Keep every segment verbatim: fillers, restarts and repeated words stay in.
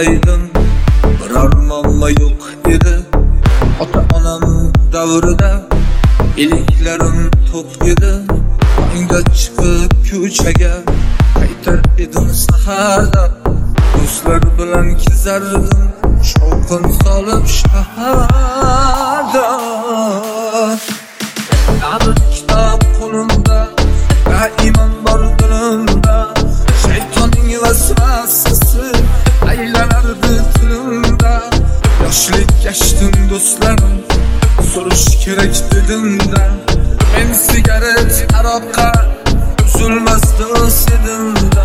ulg'aydim, biror muammo yo'q edi. Ota-onam davrida iliklarim to'q edi. Tongda chiqib ko'chaga qaytar edim saharda. Do'stlar bilan kezardim, shovqin solib shaharda. Nabir kitob qo'limda, iymon bor dilimda. Shaytonning vasvasasi aylanardi tilimda. Yoshlik yashdim do'stlarim, so'rish kerak dedimda. Men sigaret, aroqqa uzilmas do'st edimda.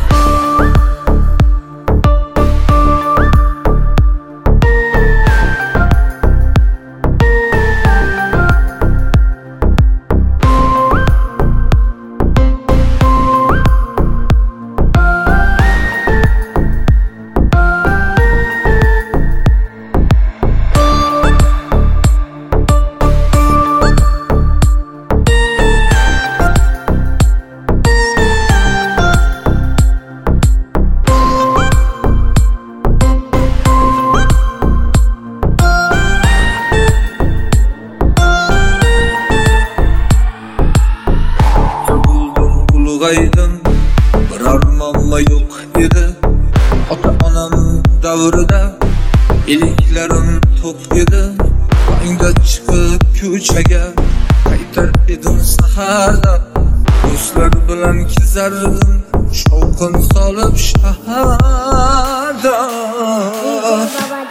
Ulg'aydim, biror muammo yo'q edi. Ota-onam davrida iliklarim to'q edi. Tongda chiqib ko'chaga qaytar edim saharda. Do'stlar bilan kezardim, shovqin solib shaharda.